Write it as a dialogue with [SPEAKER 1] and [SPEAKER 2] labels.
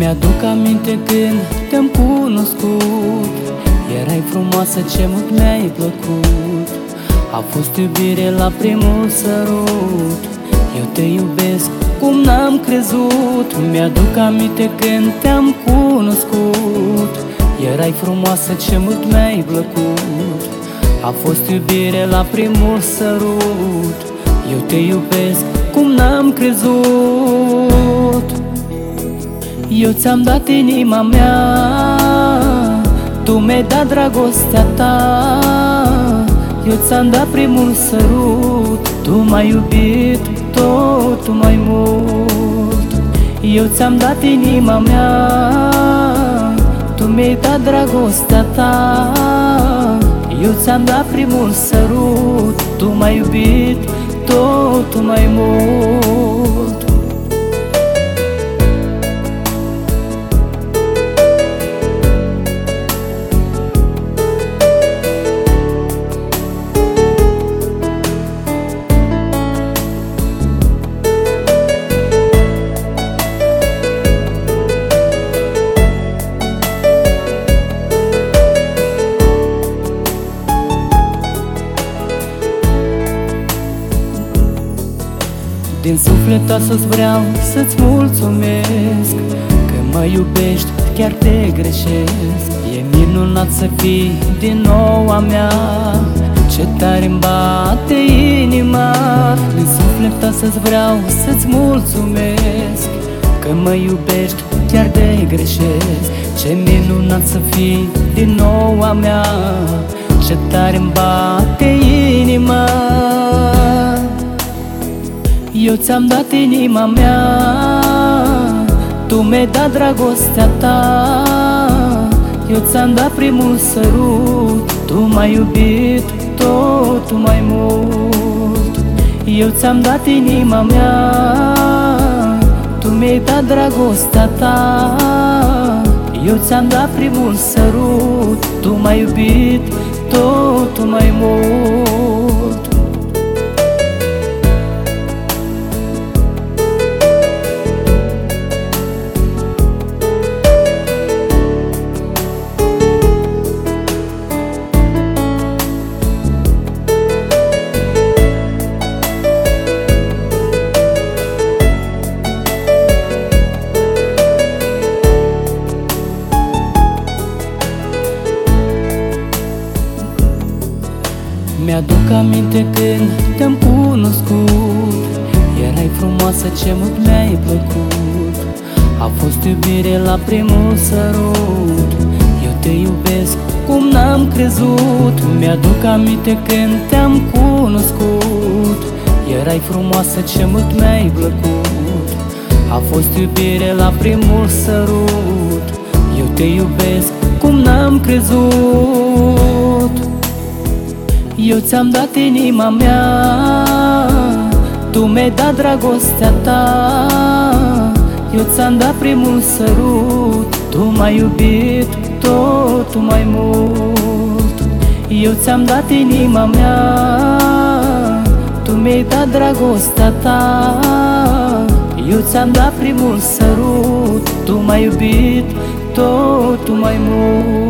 [SPEAKER 1] Mi-aduc aminte când te-am cunoscut, erai frumoasă, ce mult mi-ai plăcut. A fost iubire la primul sărut, eu te iubesc cum n-am crezut. Mi-aduc aminte când te-am cunoscut, erai frumoasă, ce mult mi-ai plăcut. A fost iubire la primul sărut, eu te iubesc cum n-am crezut. Eu ți-am dat inima mea, tu mi-ai dat dragostea ta. Eu ți-am dat primul sărut, tu m-ai iubit tot mai mult. Eu ți-am dat inima mea, tu mi-ai dat dragostea ta. Eu ți-am dat primul sărut, tu m-ai iubit tot mai mult. Din suflet astăzi vreau să-ți mulțumesc, că mă iubești, chiar te greșesc. E minunat să fii din nou a mea, ce tare-mi bate inima. Din suflet astăzi vreau să-ți mulțumesc, că mă iubești, chiar te greșesc. Ce minunat să fii din nou a mea, ce tare-mi bate inima. Eu ți-am dat inima mea, tu mi-ai dat dragostea ta. Eu ți-am dat primul sărut, tu m-ai iubit tot mai mult. Eu ți-am dat inima mea, tu mi-ai dat dragostea ta. Eu ți-am dat primul sărut, tu m-ai iubit tot mai mult. Mi-aduc aminte când te-am cunoscut, erai frumoasă, ce mult mi-ai plăcut. A fost iubire la primul sărut, eu te iubesc cum n-am crezut. Mi-aduc aminte când te-am cunoscut, erai frumoasă, ce mult mi-ai plăcut. A fost iubire la primul sărut, eu te iubesc cum n-am crezut. Eu ți-am dat inima mea, tu mi-ai dat dragostea ta. Eu ți-am dat primul sărut, tu m-ai iubit tot mai mult. Eu ți-am dat inima mea, tu mi-ai dat dragostea ta. Eu ți-am dat primul sărut, tu m-ai iubit tot mai mult.